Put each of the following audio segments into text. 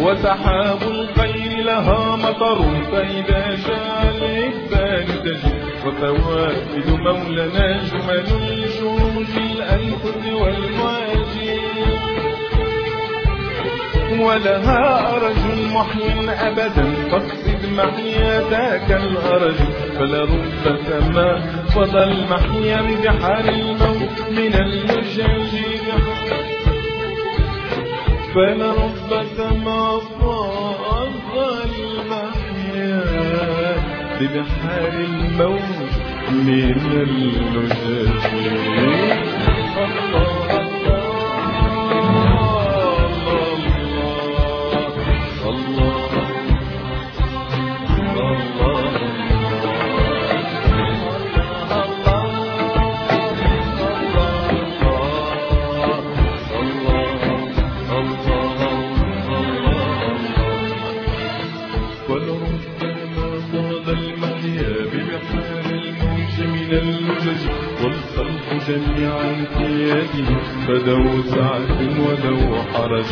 وسحاب الخير لها مطر فإذا شاء العباد تجد وفوائد مولانا جمل لشروج الأنفس والمواجد ولها أرج محي أبدا فاقصد محيا ذاك الأرج فلرب سما فضى المحيا ببحر الموت من اللجاج فلرب سما فضى المحيا ببحر الموت من اللجاج. والخلق جميعا في يده فذو سعة وذو حرج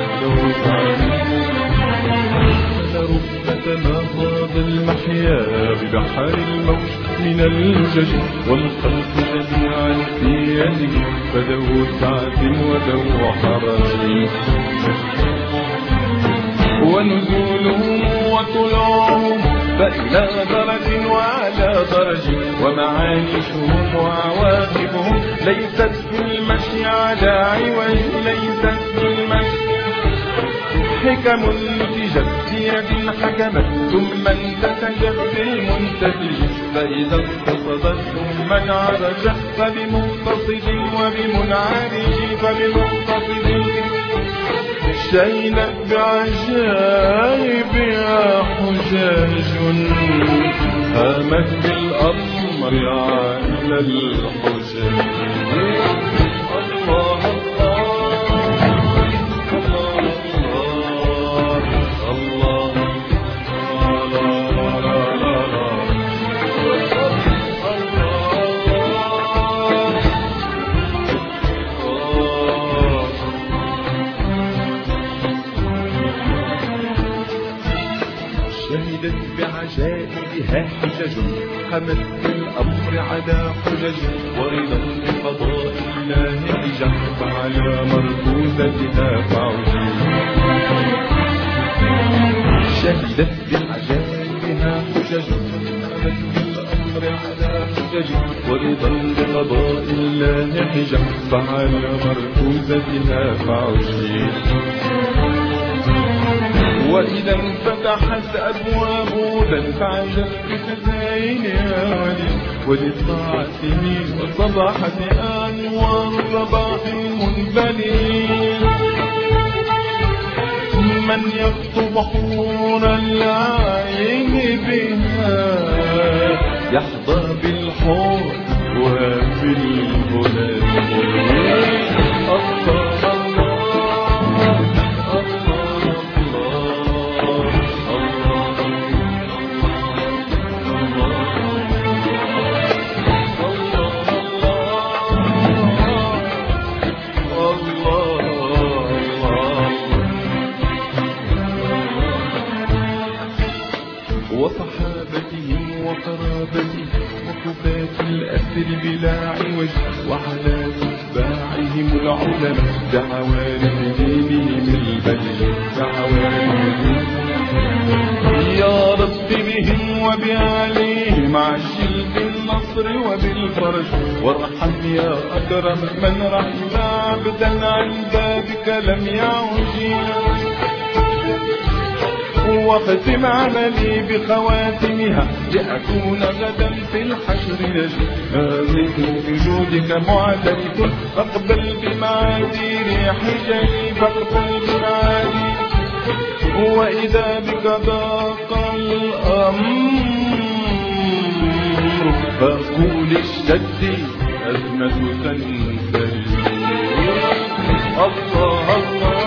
فلرب تناض المحيا ببحر الموت من اللجج والخلق جميعا في يده فذو سعة وذو حرج ونزولهم وطلوعهم فإلى درج وعلى درج ومعايشهم وعواقبهم ليست في المشي على عوج ليست في المشي حكم نتجت سيرة حكمت ثم انتسجت بالمنتسج فإذا اقتصدت ثم انعرج فبمقتصد وبمنعرج فبمقتصد شينت بعجائبها حجاج هامت بالأمر على الحجاج. الله شهدت بعجائبها حجج حمت بالأمر على حجج ورضا بقضاء الله حجج فعلى مركوزتها فعجي. شهدت بعجائبها حجج حمت بالأمر على حجج ورضا بقضاء الله حجج فعلى مركوزتها فعجي. وإذا انفتحت أبواب هدى فعجت بخزائنها وللطاعة وصباحت أنوار الرباح المنبلي من يخطب حور العين بها يحظى بالحور وبالهدى. وصحابته وقرابته وكفاة الأسر بلا عوج وعلى تتباعهم العلماء بعوالم دينهم البلد بعوالم يا رب بهم وبآلهم عجل بالنصر وبالفرج وارحم يا أكرم من رحم عبدا عن بابك لم يعج وختم عملي بخواتمها لأكون غدا في الحشر نجي هذه بجودك معترف فاقبل بمعاذير حجري فاقبل بمعاذير وإذا بك ضاق الأمر فقول اشتدي أزمة تنتهي. الله الله